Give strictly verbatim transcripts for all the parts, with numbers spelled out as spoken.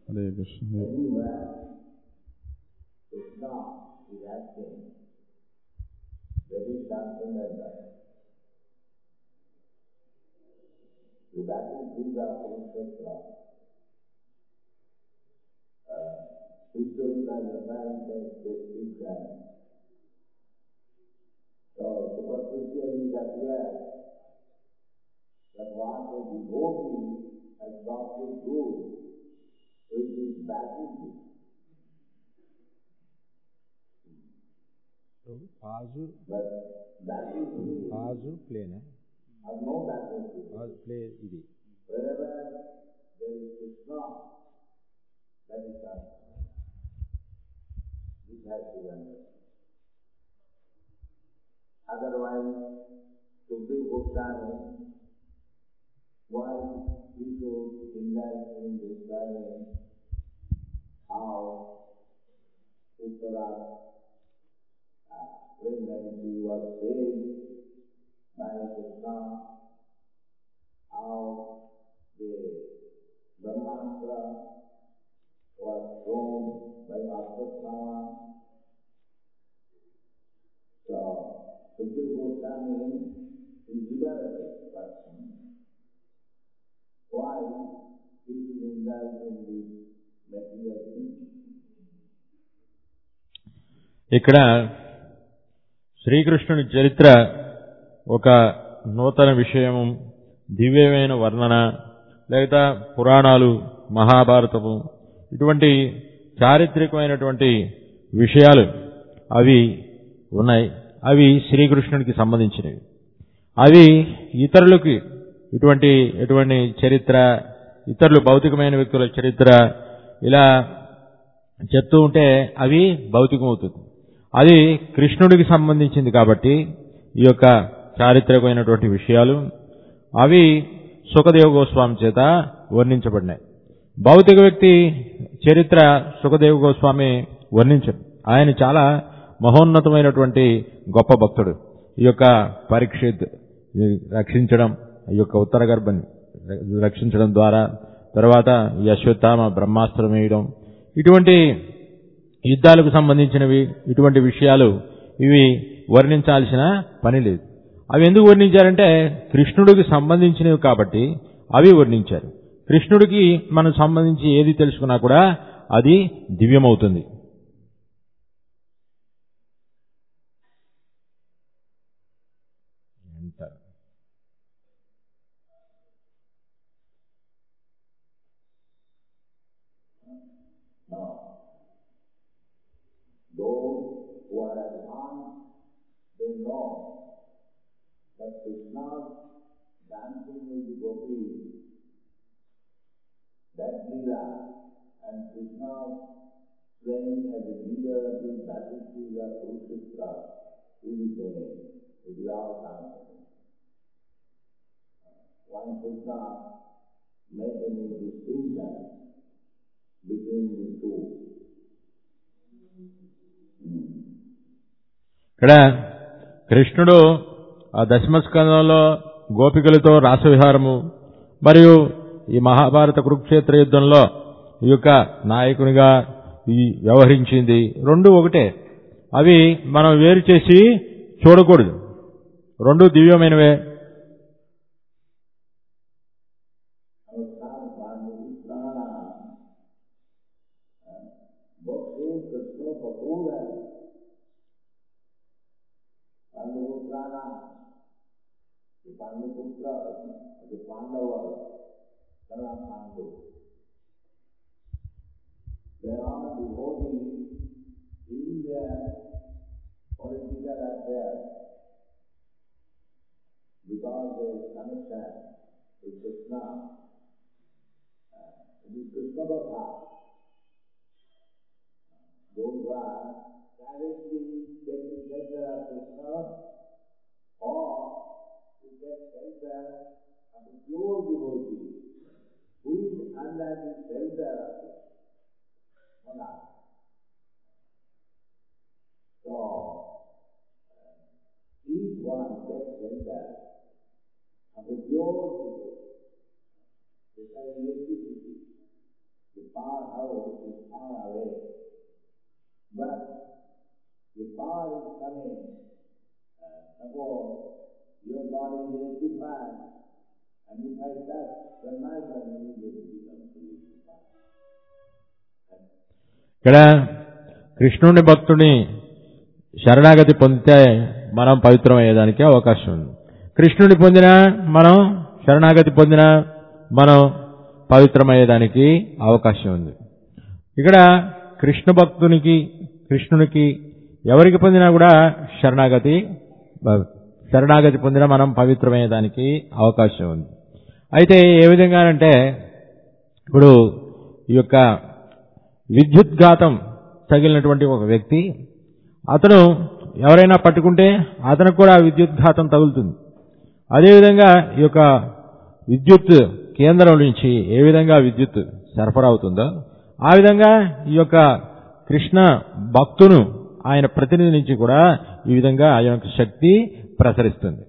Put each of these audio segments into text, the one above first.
Hare Krishna. Everywhere, Krishna is acting. That is something like that. The battlefield of Kurukshetra, historical events and description. So superficially it appears that what a devotee has got to do with this battlefield. आज But battlefield आज play ना has no battlefield. आज play इदी Wherever there is Krishna, that is done. This has to be done. Otherwise, to be Goswami, why we should indulge in describing how Uttara uh, pregnancy was saved by Krishna, how the Brahmastra was thrown by Ashwatthama. So, Sukadeva Goswami is liberated person. Why he should indulge in this material thing? ఇక్కడ శ్రీకృష్ణుని చరిత్ర ఒక నూతన విషయము, దివ్యమైన వర్ణన, లేదా పురాణాలు, మహాభారతము, ఇటువంటి చారిత్రకమైనటువంటి విషయాలు అవి ఉన్నాయి. అవి శ్రీకృష్ణునికి సంబంధించినవి. అవి ఇతరులకి ఇటువంటి ఎటువంటి చరిత్ర, ఇతరులు భౌతికమైన వ్యక్తుల చరిత్ర ఇలా చెప్తూ ఉంటే అవి భౌతికమవుతుంది. అది కృష్ణుడికి సంబంధించింది కాబట్టి ఈ యొక్క చారిత్రకమైనటువంటి విషయాలు అవి సుఖదేవ గోస్వామి చేత వర్ణించబడినాయి. భౌతిక వ్యక్తి చరిత్ర సుఖదేవ గోస్వామి వర్ణించడు. ఆయన చాలా మహోన్నతమైనటువంటి గొప్ప భక్తుడు. ఈ యొక్క పరీక్షిత్ రక్షించడం, ఈ యొక్క ఉత్తర గర్భని రక్షించడం ద్వారా, తర్వాత ఈ అశ్వత్థామ బ్రహ్మాస్త్రం వేయడం, ఇటువంటి యుద్ధాలకు సంబంధించినవి, ఇటువంటి విషయాలు ఇవి వర్ణించాల్సిన పని లేదు. అవి ఎందుకు వర్ణించారంటే కృష్ణుడికి సంబంధించినవి కాబట్టి అవి వర్ణించారు. కృష్ణుడికి మనం సంబంధించి ఏది తెలుసుకున్నా కూడా అది దివ్యమవుతుంది. Those who are advanced, they know that Krishna's dancing with the gopis, that Leela, and Krishna's playing as a leader of the battlefield of Kurukshetra is the same. It is all dancing. One should not make any distinction between the two. ఇక్కడ కృష్ణుడు ఆ దశమస్కందంలో గోపికలతో రాసవిహారము మరియు ఈ మహాభారత కురుక్షేత్ర యుద్ధంలో ఈ యొక్క నాయకునిగా ఈ వ్యవహరించింది రెండు ఒకటే. అవి మనం వేరు చేసి చూడకూడదు. రెండు దివ్యమైనవే. The Panduputra, the Pandavas, they are Pandu. They are devotees in their political affairs because there is connection with Krishna. It is Krishna Bhakta. Those who are directly taking shelter of Krishna or to get shelter of a pure devotee who is under the shelter of Krishna. So, each one gets shelter of a pure devotee. The electricity, the powerhouse is far away. But the power is coming. Uh, suppose your body is electrified, and if I touch, then my body immediately becomes electrified. ఇక్కడ కృష్ణుని భక్తుని శరణాగతి పొందితే మనం పవిత్రమయ్యేదానికి అవకాశం ఉంది. కృష్ణుని పొందినా మనం శరణాగతి పొందినా మనం పవిత్రమయ్యేదానికి అవకాశం ఉంది. ఇక్కడ కృష్ణ భక్తునికి కృష్ణునికి ఎవరికి పొందినా కూడా శరణాగతి శరణాగతి పొందినా మనం పవిత్రమయ్యేదానికి అవకాశం ఉంది. అయితే ఏ విధంగానంటే ఇప్పుడు ఈ యొక్క విద్యుద్ఘాతం తగిలినటువంటి ఒక వ్యక్తి అతను ఎవరైనా పట్టుకుంటే అతనికి కూడా విద్యుద్ఘాతం తగులుతుంది. అదేవిధంగా ఈ యొక్క విద్యుత్ కేంద్రం నుంచి ఏ విధంగా విద్యుత్ సరఫరా అవుతుందో ఆ విధంగా ఈ యొక్క కృష్ణ భక్తును ఆయన ప్రతినిధి నుంచి కూడా ఈ విధంగా ఆ యొక్క శక్తి ప్రసరిస్తుంది.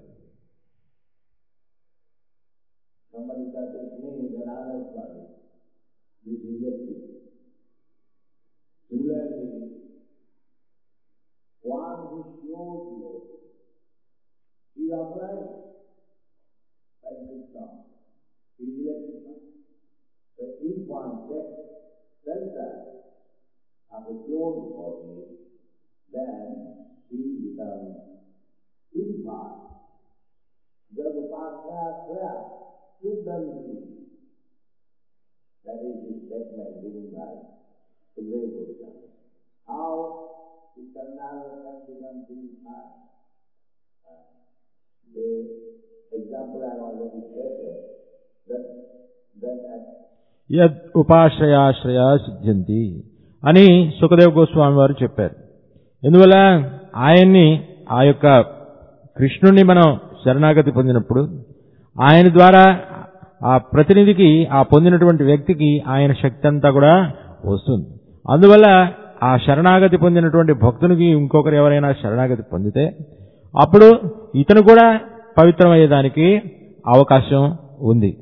Of a pure body, then he becomes purified. Jab upasana prayer, Siddhanti. That is the statement given by Sukadeva Goswami. How the Karnala can become purified? Uh, the example I already stated, that that యద్ ఉపాశ్రయాశ్రయ సిద్ధ్యంతి అని సుఖదేవ్ గోస్వామి వారు చెప్పారు. ఎందువల్ల ఆయన్ని ఆ యొక్క కృష్ణుణ్ణి మనం శరణాగతి పొందినప్పుడు ఆయన ద్వారా ఆ ప్రతినిధికి ఆ పొందినటువంటి వ్యక్తికి ఆయన శక్తి అంతా కూడా వస్తుంది. అందువల్ల ఆ శరణాగతి పొందినటువంటి భక్తునికి ఇంకొకరు ఎవరైనా శరణాగతి పొందితే అప్పుడు ఇతను కూడా పవిత్రమయ్యేదానికి అవకాశం ఉంది.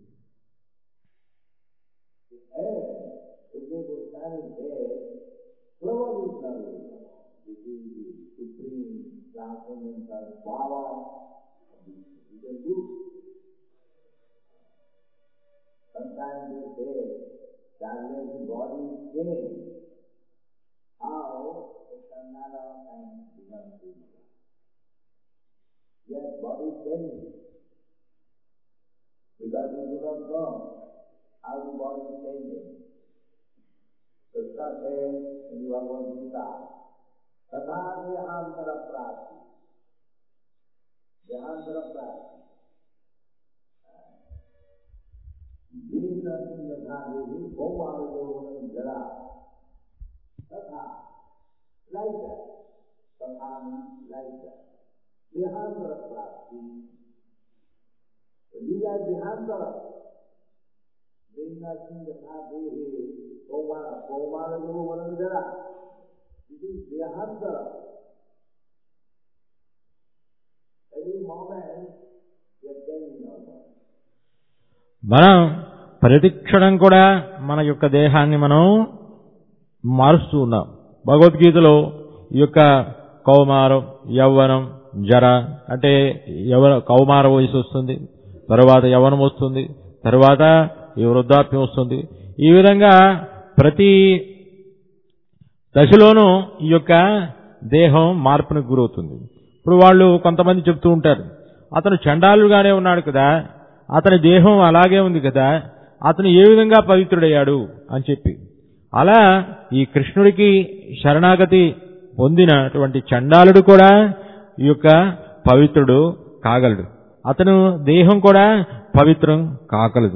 Sometimes we say that when the body is changed, how the Karnala can become purified. Yes, body is changing. Because we do not know how the body is changing. Krishna says in the Bhagavad Gita, Tatha Dehantara Prati. Dehantara Prati. Jina Yadhadehi Bhaumaradovana Jara. Tatha, like that. Tatha means like that. Dehantara Prati. These are Dehantara. Jina Yadhadehi Bhaumaradovana Jara. This is Dehantara. Every moment we are changing our body. మనం ప్రతి క్షణం కూడా మన యొక్క దేహాన్ని మనం మారుస్తూ ఉన్నాం. భగవద్గీతలో ఈ యొక్క కౌమారం, యవ్వనం, జర అంటే యవ్వన కౌమార వయసు వస్తుంది, తరువాత యవ్వనం వస్తుంది, తరువాత ఈ వృద్ధాప్యం వస్తుంది. ఈ విధంగా ప్రతి దశలోనూ ఈ యొక్క దేహం మార్పునికి గురవుతుంది. ఇప్పుడు వాళ్ళు కొంతమంది చెప్తూ ఉంటారు, అతను చండాలుగానే ఉన్నాడు కదా, అతని దేహం అలాగే ఉంది కదా, అతను ఏ విధంగా పవిత్రుడయ్యాడు అని చెప్పి. అలా ఈ కృష్ణుడికి శరణాగతి పొందినటువంటి చండాలుడు కూడా ఈ యొక్క పవిత్రుడు కాగలడు, అతను దేహం కూడా పవిత్రం కాగలదు.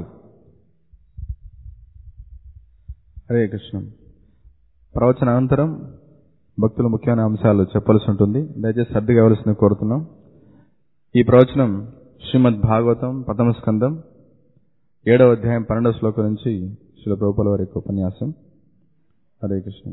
హరే కృష్ణ. ప్రవచన అనంతరం భక్తుల ముఖ్యమైన అంశాలు చెప్పాల్సి ఉంటుంది. దయచేసి శ్రద్ధగా ఇవ్వాల్సింది కోరుతున్నాం. ఈ ప్రవచనం శ్రీమద్ భాగవతం ప్రథమ స్కందం ఏడవ అధ్యాయం పన్నెండవ శ్లోకం నుంచి శ్రీల ప్రభుపాల వారి యొక్క ఉపన్యాసం. Hare Krishna.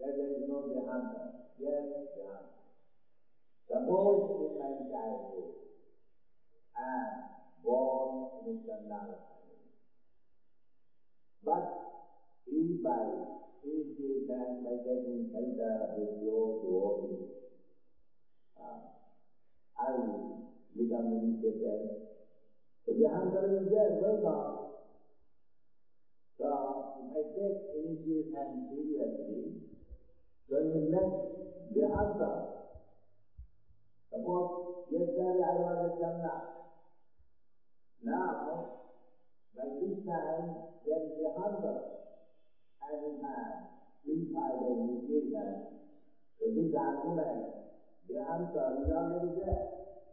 that there is no Dehanta. Yes, Dehanta. Suppose in my childhood I am born in a Chandala family. But if by initiation, by getting shelter with your devotees, uh, I will become initiated. So Dehanta is there, welcome. So if I take initiation seriously, so in the next Dehanta, suppose yesterday I was a Chandala. Now, by this time, there is a hunter, and in hand, purified by initiation. So this argument, the hunter is already there.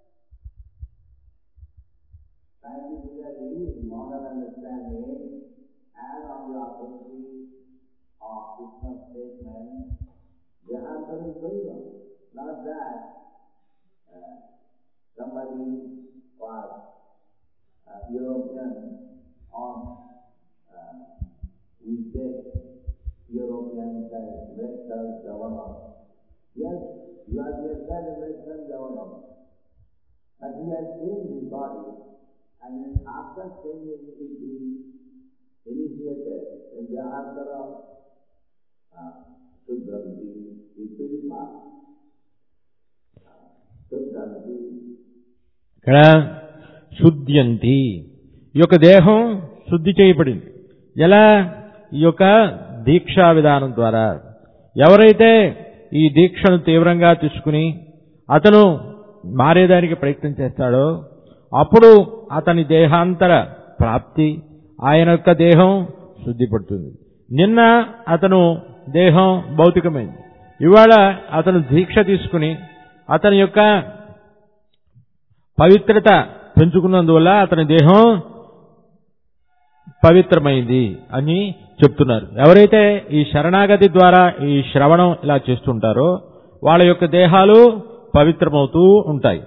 Scientifically, modern understanding, and on the authority of Krishna's statement, the hunter is going on. Not that uh, somebody was Uh, European on uh, we take European as Western governor. Yes, you are just a Western governor. But he has changed his body, and then after changing it, he initiated in the answer of Shuddhanti, he purified. Shuddhanti. శుద్ధ్యంతి ఈ యొక్క దేహం శుద్ధి చేయబడింది. ఎలా? ఈ యొక్క దీక్షా విధానం ద్వారా. ఎవరైతే ఈ దీక్షను తీవ్రంగా తీసుకుని అతను మారేదానికి ప్రయత్నం చేస్తాడో అప్పుడు అతని దేహాంతర ప్రాప్తి, ఆయన యొక్క దేహం శుద్ధిపడుతుంది. నిన్న అతను దేహం భౌతికమైంది, ఇవాళ అతను దీక్ష తీసుకుని అతని యొక్క పవిత్రత పెంచుకున్నందువల్ల అతని దేహం పవిత్రమైంది అని చెప్తున్నారు. ఎవరైతే ఈ శరణాగతి ద్వారా ఈ శ్రవణం ఇలా చేస్తుంటారో వాళ్ళ యొక్క దేహాలు పవిత్రమవుతూ ఉంటాయి.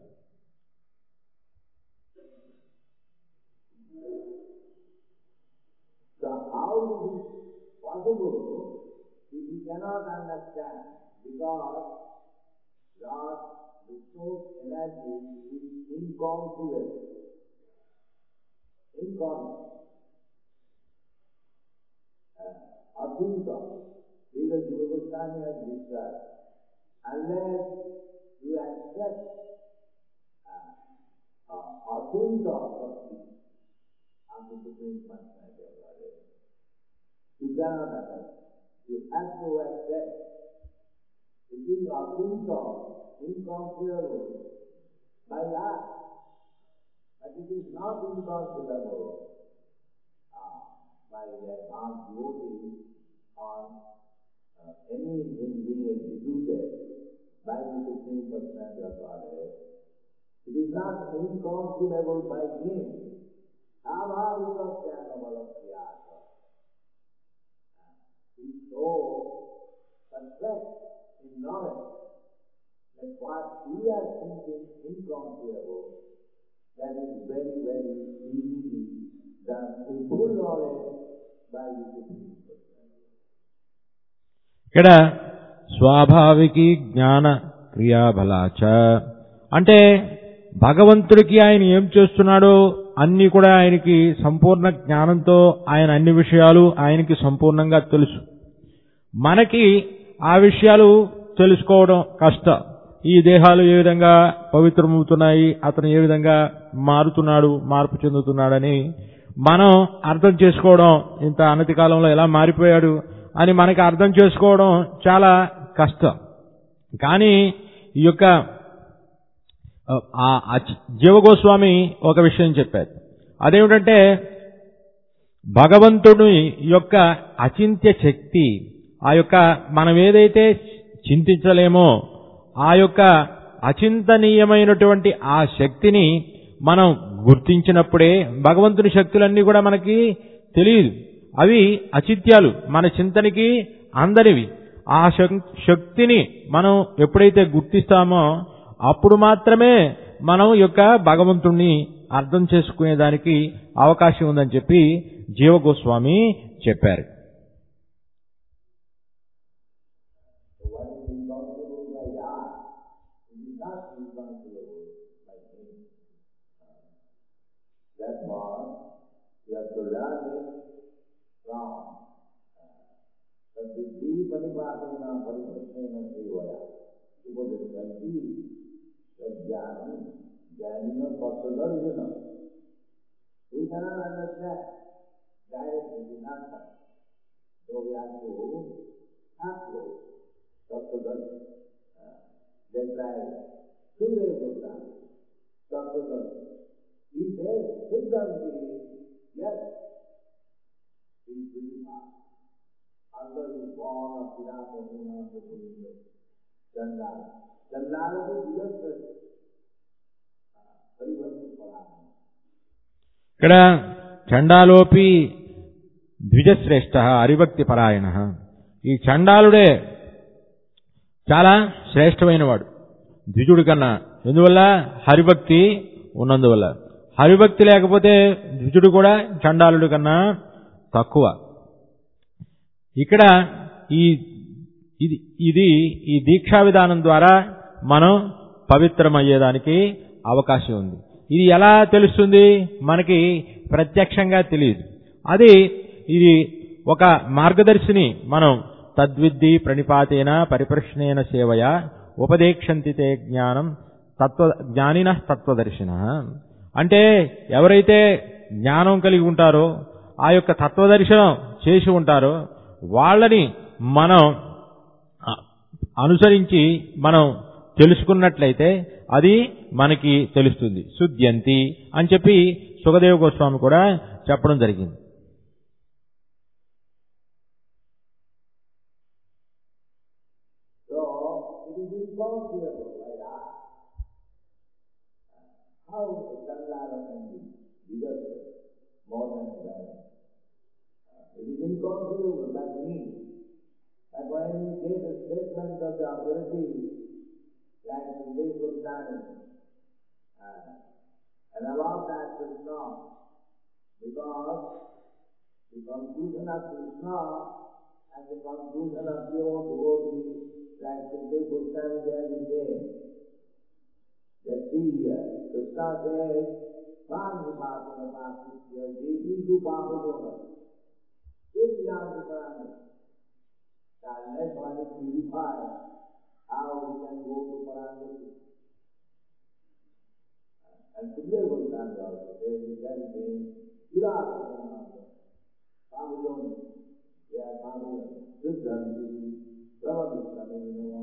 Energy is incomparable. Incomparable. Uh, Abhinta, because Jiva Goswami has described, unless you accept uh, uh, Abhinta Bhakti of the Supreme Personality of Godhead, you cannot accept. You have to accept. It is Abhinta, incomparable by us, but it is not incomparable uh, by the advanced devotees or uh, anything being executed by the Supreme Personality of Godhead. It is not incomparable by him. Savavika Jnanavalakhyasa. He is so perfect in knowledge that what we are thinking incomparable, that is very, very easily done with full knowledge by the Supreme Personality. ఇక్కడ స్వాభావికి జ్ఞాన క్రియాబలాచ అంటే భగవంతుడికి ఆయన ఏం చేస్తున్నాడో అన్ని కూడా ఆయనకి సంపూర్ణ జ్ఞానంతో ఆయన అన్ని విషయాలు ఆయనకి సంపూర్ణంగా తెలుసు. మనకి ఆ విషయాలు తెలుసుకోవడం కష్టం. ఈ దేహాలు ఏ విధంగా పవిత్రమవుతున్నాయి, అతను ఏ విధంగా మారుతున్నాడు, మార్పు చెందుతున్నాడని మనం అర్థం చేసుకోవడం, ఇంత అనతి కాలంలో ఎలా మారిపోయాడు అని మనకి అర్థం చేసుకోవడం చాలా కష్టం. కానీ ఈ యొక్క జీవగోస్వామి ఒక విషయం చెప్పారు. అదేమిటంటే భగవంతుడి యొక్క అచింత్య శక్తి, ఆ యొక్క మనం ఏదైతే చింతించలేమో ఆ యొక్క అచింతనీయమైనటువంటి ఆ శక్తిని మనం గుర్తించినప్పుడే భగవంతుని శక్తులన్నీ కూడా మనకి తెలియదు. అవి అచిత్యాలు, మన చింతనకి అందనివి. ఆ శక్తిని మనం ఎప్పుడైతే గుర్తిస్తామో అప్పుడు మాత్రమే మనం యొక్క భగవంతుణ్ణి అర్థం చేసుకునేదానికి అవకాశం ఉందని చెప్పి జీవగోస్వామి చెప్పారు. you like me. Therefore, you have to learn it from the Buddhi Panipatina Pariprasena Sevaya. To put it simply, the Jnana, Jnana Pasadharjana. We cannot understand directly in answer. So we have to approach Pasadharjana. Just like Sundar Goswami, Pasadharjana. He says, Siddhanti, yes, he is pretty fast. Although he is born of Siddhartha Muna, Chandala. Chandala is just Parivakti Parana. ఇక్కడ చండాలోపి ద్విజశ్రేష్ఠ హరిభక్తి పరాయణ. ఈ చండాలుడే చాలా శ్రేష్టమైన వాడు ద్విజుడి కన్నా. ఎందువల్ల? హరిభక్తి ఉన్నందువల్ల. హరిభక్తి లేకపోతే ద్విజుడు కూడా చండాలుడి కన్నా తక్కువ. ఇక్కడ ఈ ఇది ఇది ఈ దీక్షా విధానం ద్వారా మనం పవిత్రమయ్యేదానికి అవకాశం ఉంది. ఇది ఎలా తెలుస్తుంది? మనకి ప్రత్యక్షంగా తెలియదు. అది ఇది ఒక మార్గదర్శిని మనం తద్విద్ది ప్రణిపాతేన పరిప్రశ్నేన సేవయ ఉపదేక్షంతి తే జ్ఞానం తత్వ జ్ఞానినః తత్వదర్శిన. అంటే ఎవరైతే జ్ఞానం కలిగి ఉంటారో, ఆ యొక్క తత్వదర్శనం చేసి ఉంటారో వాళ్ళని మనం అనుసరించి మనం తెలుసుకున్నట్లయితే అది మనకి తెలుస్తుంది. శుద్ధ్యంతి అని చెప్పి సుఖదేవ గోస్వామి కూడా చెప్పడం జరిగింది. How the Chandala can be bigger, more than that? It is inconceivable, like me. But when we take the statement of the authority, like Sundar Goswami, and about that Krishna, because the conclusion of Krishna and the conclusion of your devotee, like Sundar Goswami there is there. Let's see here. Krishna says, Pāni Pāpana Pāsisya, Devi Du Pāpadona. This is the Pāni. Unless one is purified, how we can go to Parangati? And Sundar Goswami also says the same thing. Kirāsana, Pāpadona, they are Pāpadona, Siddhanti, Pravadishana.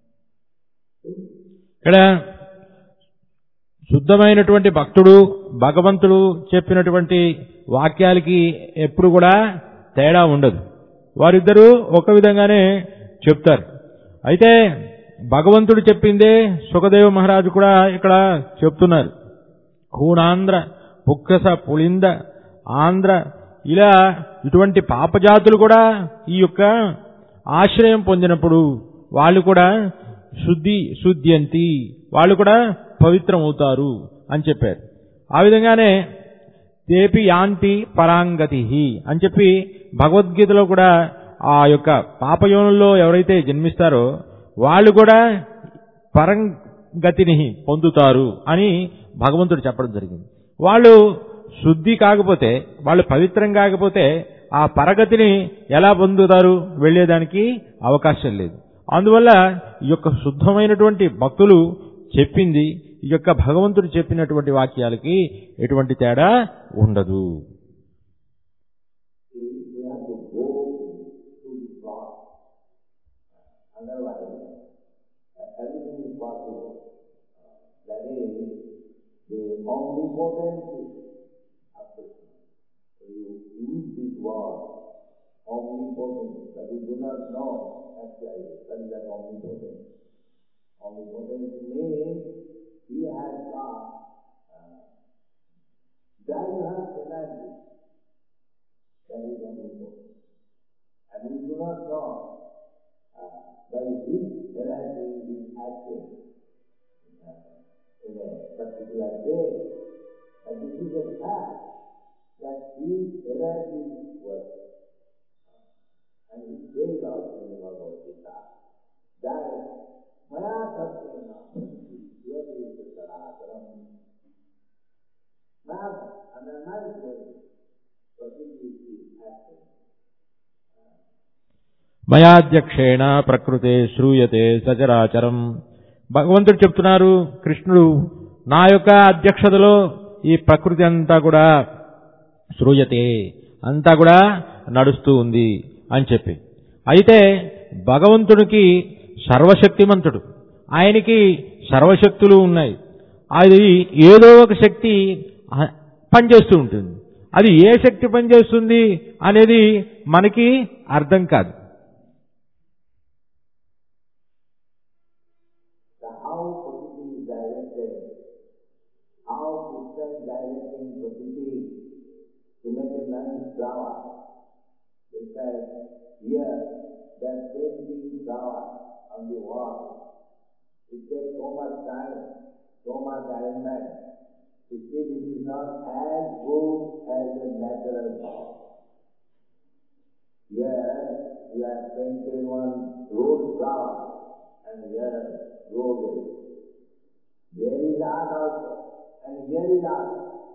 ఇక్కడ శుద్ధమైనటువంటి భక్తుడు భగవంతుడు చెప్పినటువంటి వాక్యాలకి ఎప్పుడు కూడా తేడా ఉండదు. వారిద్దరూ ఒక విధంగానే చెప్తారు. అయితే భగవంతుడు చెప్పిందే సుఖదేవ మహారాజు కూడా ఇక్కడ చెప్తున్నారు. కూణాంధ్ర పుక్కస పులింద ఆంధ్ర ఇలా ఇటువంటి పాపజాతులు కూడా ఈ యొక్క ఆశ్రయం పొందినప్పుడు వాళ్ళు కూడా శుద్ధి శుద్ధ్యంతి, వాళ్ళు కూడా పవిత్రమవుతారు అని చెప్పారు. ఆ విధంగానే తేపి యాంతి పరాంగతి అని చెప్పి భగవద్గీతలో కూడా ఆ యొక్క పాపయోనుల్లో ఎవరైతే జన్మిస్తారో వాళ్ళు కూడా పరంగతిని పొందుతారు అని భగవంతుడు చెప్పడం జరిగింది. వాళ్ళు శుద్ధి కాకపోతే, వాళ్ళు పవిత్రం కాకపోతే ఆ పరగతిని ఎలా పొందుతారు? వెళ్లేదానికి అవకాశం లేదు. అందువల్ల ఈ యొక్క శుద్ధమైనటువంటి భక్తులు చెప్పింది, ఈ యొక్క భగవంతుడు చెప్పినటువంటి వాక్యాలకి ఎటువంటి తేడా ఉండదు. Omnipotence, that we do not know actually, that is that omnipotence. Omnipotence means he has got uh, diverse energy. That is omnipotence. And we do not know uh, by which energy is acting uh, in a particular way. But this is a fact that his energy was. And he says also in the Bhagavad Gita that Maya Satyena Yeti is the Sarakaram. Now, and the mindful Prakriti is acting. మయాధ్యక్షేణ ప్రకృతే శ్రూయతే సచరాచరం. భగవంతుడు చెప్తున్నారు, కృష్ణుడు నా యొక్క అధ్యక్షతలో ఈ ప్రకృతి అంతా కూడా శ్రూయతే, అంతా కూడా నడుస్తూ ఉంది అని చెప్పి. అయితే భగవంతుడికి సర్వశక్తిమంతుడు, ఆయనకి సర్వశక్తులు ఉన్నాయి. అది ఏదో ఒక శక్తి పనిచేస్తూ ఉంటుంది. అది ఏ శక్తి పనిచేస్తుంది అనేది మనకి అర్థం కాదు. To make a nice flower. In fact, here, that painting flower on the wall, it takes so much time, so much alignment. You see, it is not as good as a natural flower. Here, you have painted one rose flower, and here, roses. There is art also, and here is art.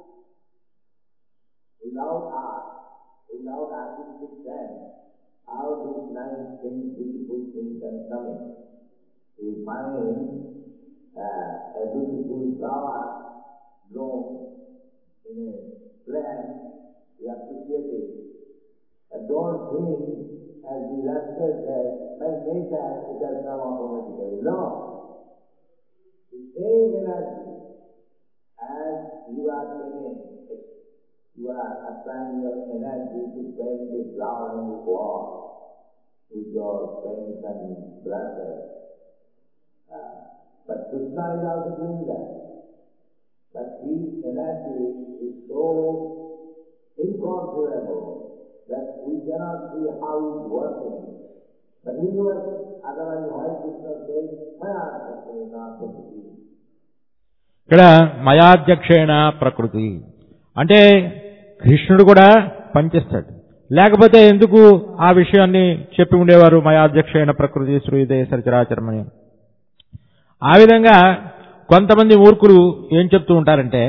Without art, without artistic sense, how these nice things, beautiful things can come in? We find uh, a beautiful flower grown in a plant, we appreciate it. And don't think, as the Master said, by nature it has come automatically. No. The same energy as you are taking, you are applying your energy to paint the flower on the wall with your paint and brushes. Uh, but Krishna is also doing that. But his energy is so incomparable that we cannot see how he is working. But he is working. Otherwise, why Krishna says, Maya Prakriti. ఇక్కడ మయాధ్యక్షేణ ప్రకృతి అంటే కృష్ణుడు కూడా పనిచేస్తాడు. లేకపోతే ఎందుకు ఆ విషయాన్ని చెప్పి ఉండేవారు, మయాధ్యక్షేణ ప్రకృతి శ్రూయతే సచరాచరమని. ఆ విధంగా కొంతమంది మూర్ఖులు ఏం చెప్తూ ఉంటారంటే,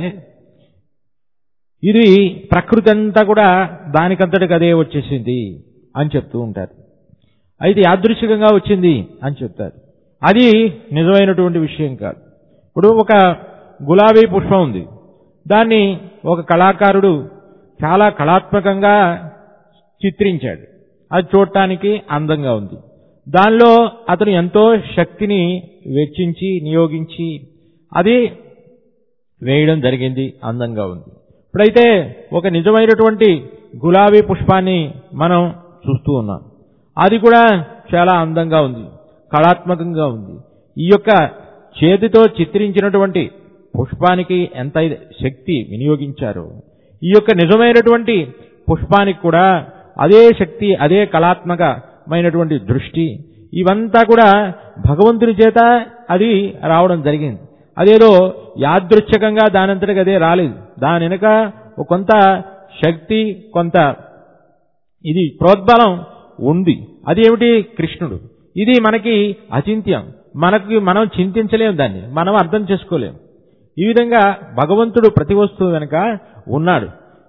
ఇది ప్రకృతి అంతా కూడా దానికంతటికి అదే వచ్చేసింది అని చెప్తూ ఉంటారు. అయితే యాదృచ్ఛికంగా వచ్చింది అని చెప్తారు. అది నిజమైనటువంటి విషయం కాదు. ఇప్పుడు ఒక గులాబీ పుష్పం ఉంది, దాన్ని ఒక కళాకారుడు చాలా కళాత్మకంగా చిత్రించాడు. అది చూడటానికి అందంగా ఉంది. దానిలో అతను ఎంతో శక్తిని వెచ్చించి నియోగించి అది వేయడం జరిగింది, అందంగా ఉంది. ఇప్పుడైతే ఒక నిజమైనటువంటి గులాబీ పుష్పాన్ని మనం చూస్తూ ఉన్నాం. అది కూడా చాలా అందంగా ఉంది, కళాత్మకంగా ఉంది. ఈ యొక్క చేతితో చిత్రించినటువంటి పుష్పానికి ఎంత శక్తి వినియోగించారో, ఈ యొక్క నిజమైనటువంటి పుష్పానికి కూడా అదే శక్తి, అదే కళాత్మకమైనటువంటి దృష్టి, ఇవంతా కూడా భగవంతుని చేత అది రావడం జరిగింది. అదేదో యాదృచ్ఛికంగా దానంతటికి అదే రాలేదు. దాని వెనుక కొంత శక్తి, కొంత ఇది ప్రోద్బలం ఉంది. అదేమిటి? కృష్ణుడు. ఇది మనకి అచింత్యం, మనకి మనం చింతించలేము, దాన్ని మనం అర్థం చేసుకోలేము. ఈ విధంగా భగవంతుడు ప్రతి వస్తువు వెనుక ఉన్నాడు.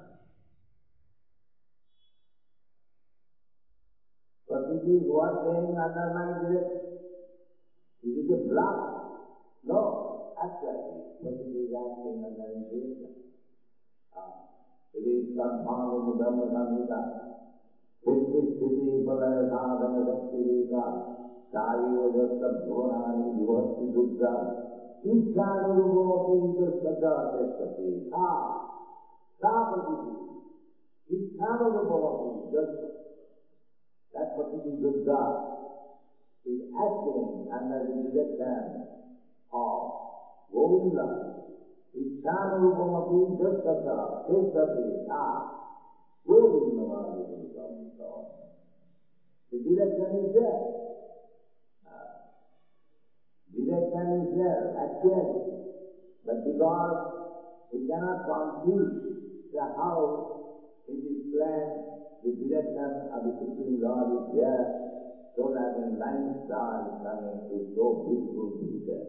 That particular Buddha is acting under the direction of Govinda. Ichhana Rupamati Jasata, Jasati, Ah, Govinda Vajradhamsa. The direction is there. Uh, direction is there, actually. But because we cannot conceive the how it is planned, the direction of the Supreme Lord is there, so that a nice star is coming is so beautiful to be there.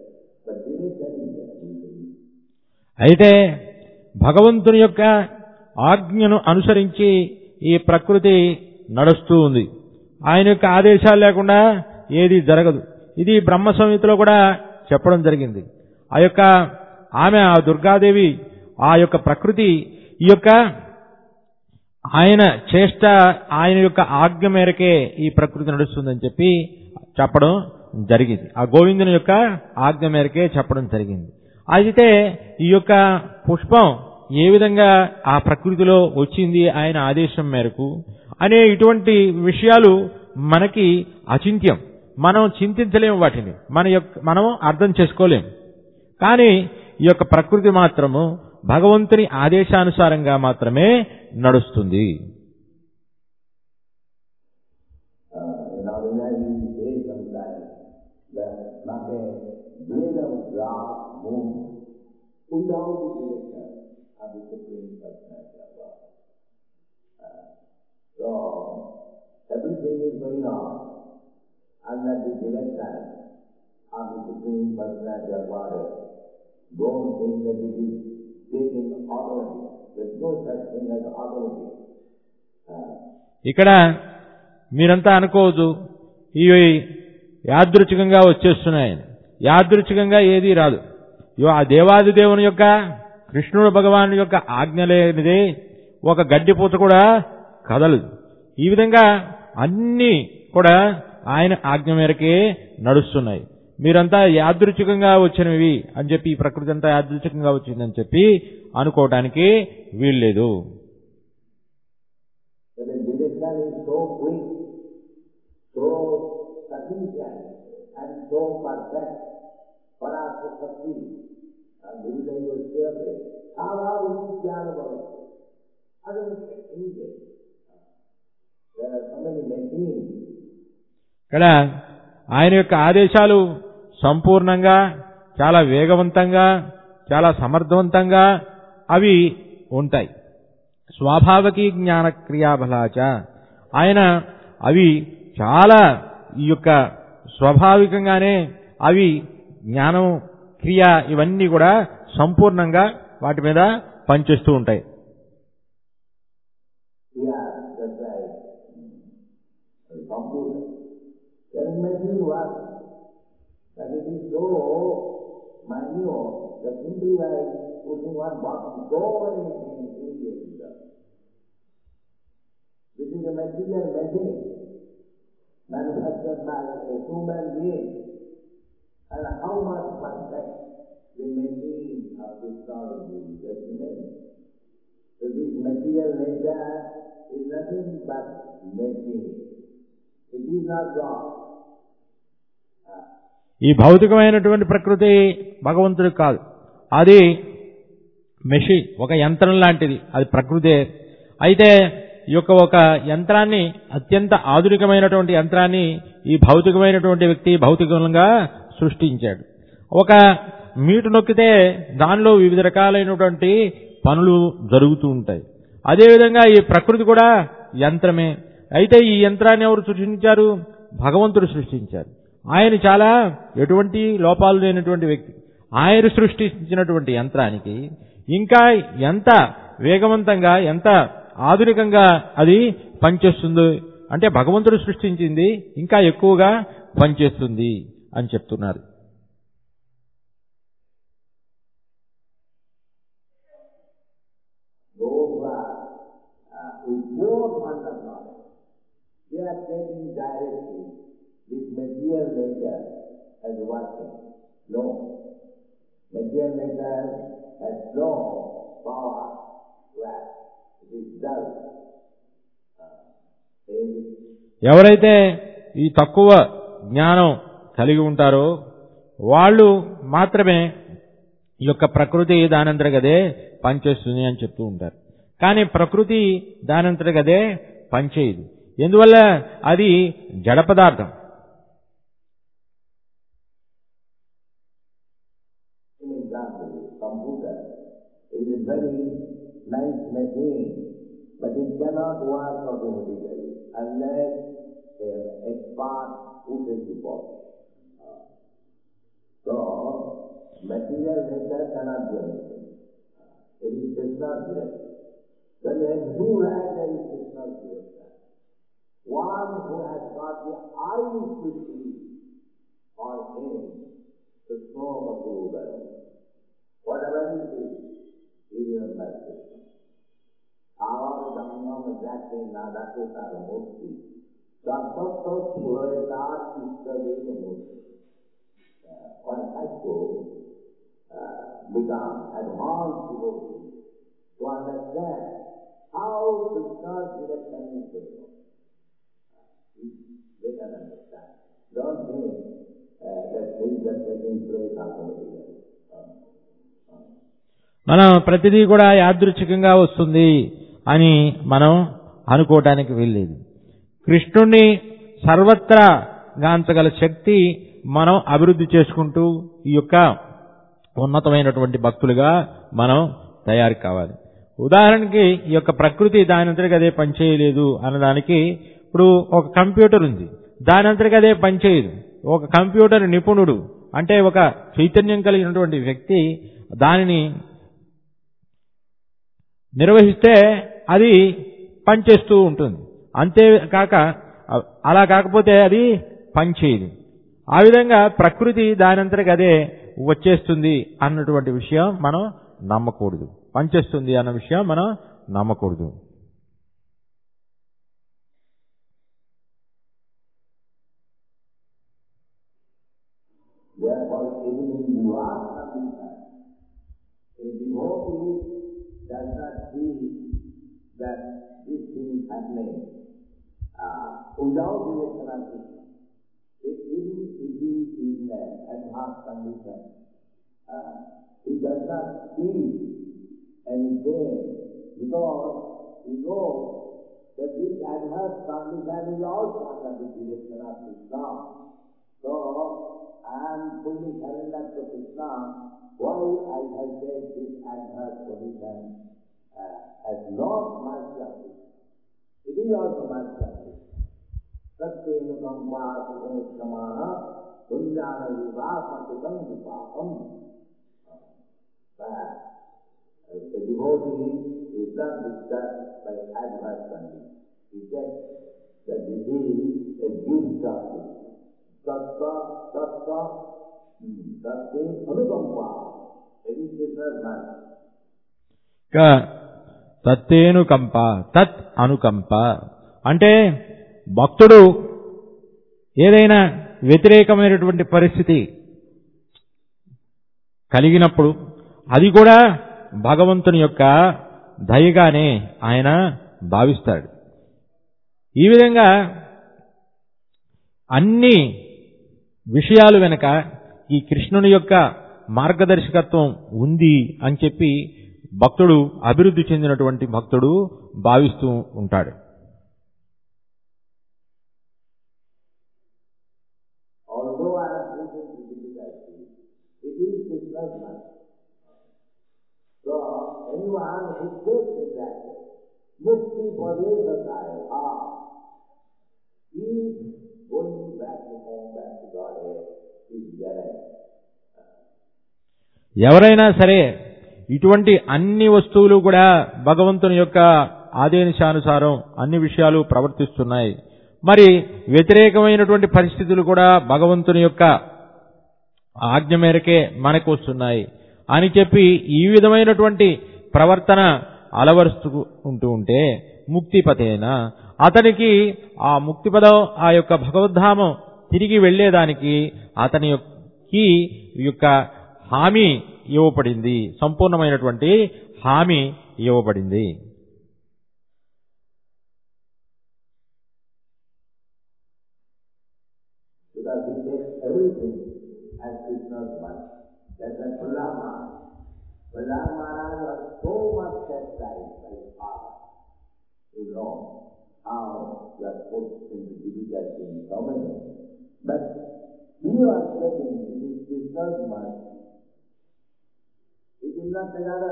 But direction is there. అయితే భగవంతుని యొక్క ఆజ్ఞను అనుసరించి ఈ ప్రకృతి నడుస్తూ ఉంది. ఆయన యొక్క ఆదేశాలు లేకుండా ఏది జరగదు. ఇది బ్రహ్మ సంహితలో కూడా చెప్పడం జరిగింది. ఆ యొక్క ఆమె ఆ దుర్గాదేవి ఆ యొక్క ప్రకృతి ఈ యొక్క ఆయన చేష్ట ఆయన యొక్క ఆజ్ఞ మేరకే ఈ ప్రకృతి నడుస్తుందని చెప్పి చెప్పడం జరిగింది. ఆ గోవిందుని యొక్క ఆజ్ఞ మేరకే చెప్పడం జరిగింది. అయితే ఈ యొక్క పుష్పం ఏ విధంగా ఆ ప్రకృతిలో వచ్చింది ఆయన ఆదేశం మేరకు అనే ఇటువంటి విషయాలు మనకి అచింత్యం. మనం చింతించలేము, వాటిని మన యొక్క మనం అర్థం చేసుకోలేము. కానీ ఈ యొక్క ప్రకృతి మాత్రము భగవంతుని ఆదేశానుసారంగా మాత్రమే నడుస్తుంది. So, everything is going on under the direction of the Supreme Personality of Godhead. Don't think that it is taking authority. There is no such thing as authority. ఇక్కడ మీరంతా అనుకోవద్దు ఇవి యాదృచ్ఛికంగా వచ్చేస్తున్నాయని. యాదృచ్ఛికంగా ఏదీ రాదు. ఆ దేవాది దేవుని యొక్క కృష్ణుడు భగవాను యొక్క ఆజ్ఞ లేనిదే ఒక గడ్డిపూత కూడా కదలదు. ఈ విధంగా అన్ని కూడా ఆయన ఆజ్ఞ మేరకే నడుస్తున్నాయి. మీరంతా యాదృచ్ఛికంగా వచ్చినవి అని చెప్పి ఈ ప్రకృతి అంతా యాదృచ్ఛికంగా వచ్చిందని చెప్పి అనుకోవటానికి వీల్లేదు. ఇక్కడ ఆయన యొక్క ఆదేశాలు సంపూర్ణంగా చాలా వేగవంతంగా చాలా సమర్థవంతంగా అవి ఉంటాయి. స్వాభావికీ జ్ఞాన క్రియాబలాచ ఆయన అవి చాలా ఈ యొక్క స్వాభావికంగానే అవి జ్ఞానం క్రియ ఇవన్నీ కూడా సంపూర్ణంగా వాటి మీద పనిచేస్తూ ఉంటాయి. There is machine work, but it is so minute that simply by pushing one button, so many things immediately done. This is a material machine manufactured by a human being, and how much perfect the machine of this knowledge is just imagine. So this material nature is nothing but machine. It is not God. ఈ భౌతికమైనటువంటి ప్రకృతి భగవంతుడు కాదు, అది machine, ఒక యంత్రం లాంటిది, అది ప్రకృతే. అయితే ఈ యొక్క ఒక యంత్రాన్ని, అత్యంత ఆధునికమైనటువంటి యంత్రాన్ని ఈ భౌతికమైనటువంటి వ్యక్తి భౌతికంగా సృష్టించాడు. ఒక మీటు నొక్కితే దానిలో వివిధ రకాలైనటువంటి పనులు జరుగుతూ ఉంటాయి. అదేవిధంగా ఈ ప్రకృతి కూడా యంత్రమే. అయితే ఈ యంత్రాన్ని ఎవరు సృష్టించారు? భగవంతుడు సృష్టించారు. ఆయన చాలా ఎటువంటి లోపాలు లేనటువంటి వ్యక్తి. ఆయన సృష్టించినటువంటి యంత్రానికి ఇంకా ఎంత వేగవంతంగా ఎంత ఆధునికంగా అది పనిచేస్తుంది అంటే భగవంతుడు సృష్టించింది ఇంకా ఎక్కువగా పనిచేస్తుంది అని చెప్తున్నారు. They are taking directly this material nature as working. No. Material nature has no power to act. It is dull. ఎవరైతే ఈ తక్కువ జ్ఞానం కలిగి ఉంటారో వాళ్ళు మాత్రమే ఈ యొక్క ప్రకృతి దానంతరగదే పనిచేస్తుంది అని చెప్తూ ఉంటారు. కానీ ప్రకృతి దానంతరగదే పనిచేయదు. ఎందువల్ల? అది జడ పదార్థం. Computer is a very nice machine, but it cannot work automatically unless an expert pushes the button. So, Material nature cannot do anything. It is Krishna's direction. Then everywhere there is Krishna's direction. One who has got the eyes to see for him to know what to do. Whatever he sees, he remembers Krishna. Our Dhamma Jati Nadate Taramurti. Sattva Purayat Istadeva Murti. One has to uh, become advanced devotee to understand how Krishna's direction is going on. They can understand. Don't think uh, that things are taking place automatically. మనం ప్రతిదీ కూడా యాదృచ్ఛికంగా వస్తుంది అని మనం అనుకోవటానికి వీల్లేదు. కృష్ణుణ్ణి సర్వత్రా గాంచగల శక్తి మనం అభివృద్ధి చేసుకుంటూ ఈ యొక్క ఉన్నతమైనటువంటి భక్తులుగా మనం తయారు కావాలి. ఉదాహరణకి ఈ యొక్క ప్రకృతి దానంతటికి అదే పనిచేయలేదు అన్నదానికి ఇప్పుడు ఒక కంప్యూటర్ ఉంది, దానంతటికి అదే పనిచేయదు. ఒక కంప్యూటర్ నిపుణుడు అంటే ఒక చైతన్యం కలిగినటువంటి వ్యక్తి దానిని నిర్వహిస్తే అది పనిచేస్తూ ఉంటుంది. అంతేకాక అలా కాకపోతే అది పనిచేయదు. ఆ విధంగా ప్రకృతి దానంతటికి అదే వచ్చేస్తుంది అన్నటువంటి విషయం మనం నమ్మకూడదు. పనిచేస్తుంది అన్న విషయం మనం నమ్మకూడదు. Does not see that this thing is happening uh, without direction of Krishna. If he is in an advanced condition, uh, he does not see anything because he knows that this adverse condition is also under the direction of Krishna. So, I am fully surrendered to Krishna. Why I have said this adverse condition uh, as not my practice. It is also my practice. Satyenu sampāsakam samāna punyāna vivāsakutam vipākam. But the devotee is not disturbed by adverse condition. He said that this is a gift of Krishna. Tattva, tattva, tattva, anukampa. It is Krishna's mind. తత్తేను కంప, తత్ అనుకంప అంటే భక్తుడు ఏదైనా వ్యతిరేకమైనటువంటి పరిస్థితి కలిగినప్పుడు అది కూడా భగవంతుని యొక్క దయగానే ఆయన భావిస్తాడు. ఈ విధంగా అన్ని విషయాలు వెనుక ఈ కృష్ణుని యొక్క మార్గదర్శకత్వం ఉంది అని చెప్పి భక్తుడు, అభివృద్ధి చెందినటువంటి భక్తుడు భావిస్తూ ఉంటాడు. ఎవరైనా సరే ఇటువంటి అన్ని వస్తువులు కూడా భగవంతుని యొక్క ఆదేశానుసారం అన్ని విషయాలు ప్రవర్తిస్తున్నాయి. మరి వ్యతిరేకమైనటువంటి పరిస్థితులు కూడా భగవంతుని యొక్క ఆజ్ఞ మేరకే మనకు వస్తున్నాయి అని చెప్పి ఈ విధమైనటువంటి ప్రవర్తన అలవరుస్తూ ఉంటూ ఉంటే ముక్తిపతేన అతనికి ఆ ముక్తిపదం ఆ యొక్క భగవద్ధామం తిరిగి వెళ్లేదానికి అతని యొక్క హామీ ఇవ్వబడింది, సంపూర్ణమైనటువంటి హామీ ఇవ్వబడింది. It is not together.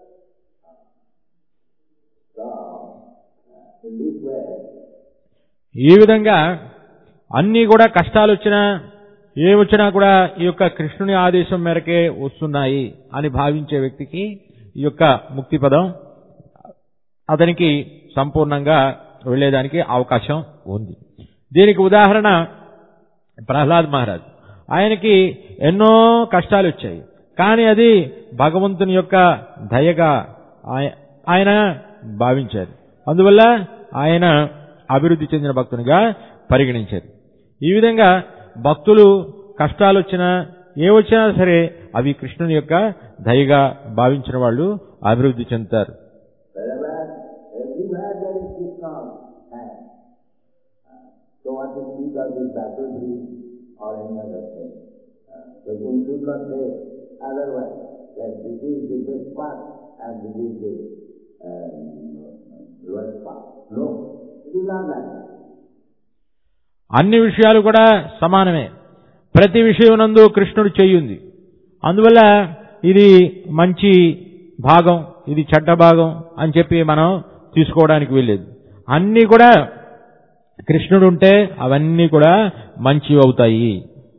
So, in this way, ఈ విధంగా అన్ని కూడా కష్టాలు వచ్చినా ఏ వచ్చినా కూడా ఈ యొక్క కృష్ణుని ఆదేశం మేరకే వస్తున్నాయి అని భావించే వ్యక్తికి ఈ యొక్క ముక్తి పదం అతనికి సంపూర్ణంగా వెళ్లేదానికి అవకాశం ఉంది. దీనికి ఉదాహరణ ప్రహ్లాద్ మహారాజ్. ఆయనకి ఎన్నో కష్టాలు వచ్చాయి, కానీ అది భగవంతుని యొక్క దయగా ఆయన భావించారు. అందువల్ల ఆయన అభివృద్ధి చెందిన భక్తునిగా పరిగణించారు. ఈ విధంగా భక్తులు కష్టాలు వచ్చినా ఏ వచ్చినా సరే అవి కృష్ణుని యొక్క దయగా భావించిన వాళ్ళు అభివృద్ధి చెందుతారు. అన్ని విషయాలు కూడా సమానమే. ప్రతి విషయమునందు కృష్ణుడు చేయుంది. అందువల్ల ఇది మంచి భాగం, ఇది చెడ్డ భాగం అని చెప్పి మనం తీసుకోవడానికి వీల్లేదు. అన్నీ కూడా కృష్ణుడు ఉంటే అవన్నీ కూడా మంచివి అవుతాయి.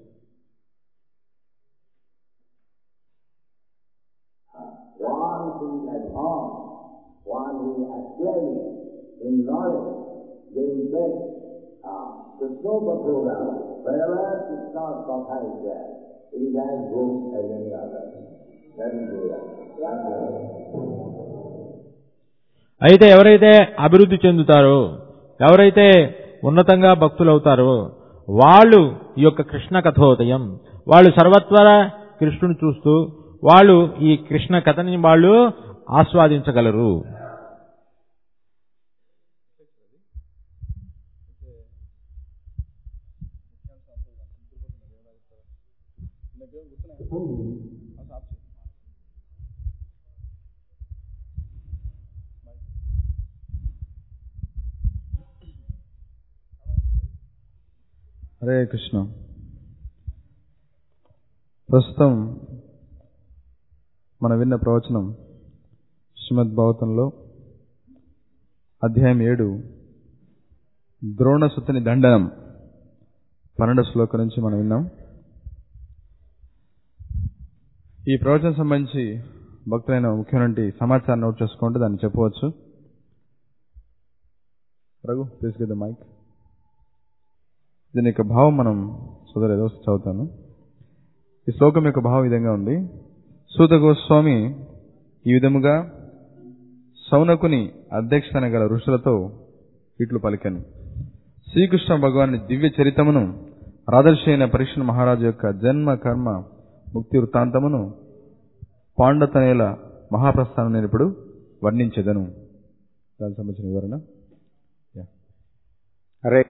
The Snowball program, wherever Krishna Katha is there, it is as good as any other. That is good. అయితే ఎవరైతే అభివృద్ధి చెందుతారో, ఎవరైతే ఉన్నతంగా భక్తులు అవుతారో వాళ్ళు ఈ యొక్క కృష్ణ కథోదయం, వాళ్ళు సర్వత్రా కృష్ణుని చూస్తూ వాళ్ళు ఈ కృష్ణ కథని వాళ్ళు ఆస్వాదించగలరు. హరే కృష్ణ. ప్రస్తుతం మనం విన్న ప్రవచనం శ్రీమద్ భాగవతంలో అధ్యాయం ఏడు ద్రోణసుతుని దండనం పన్నెండవ శ్లోకం నుంచి మనం విన్నాం. ఈ ప్రవచనం సంబంధించి భక్తులైన ముఖ్యమైన సమాచారం నోట్ చేసుకుంటే దాన్ని చెప్పవచ్చు. Raghu please give the mike. దీని యొక్క భావం మనం సోదరు ఏదో చదువుతాను. ఈ శ్లోకం యొక్క భావం ఈ విధంగా ఉంది. సూత గోస్వామి ఈ విధముగా సౌనకుని అధ్యక్షతన గల ఋషులతో ఇట్లు పలికెను. శ్రీకృష్ణ భగవాని దివ్య చరితమును, రాజర్షి అయిన పరీక్ష మహారాజు యొక్క జన్మ కర్మ ముక్తి వృత్తాంతమును, పాండతనేల మహాప్రస్థానం నేను ఇప్పుడు వర్ణించెదను. దానికి సంబంధించిన వివరణ.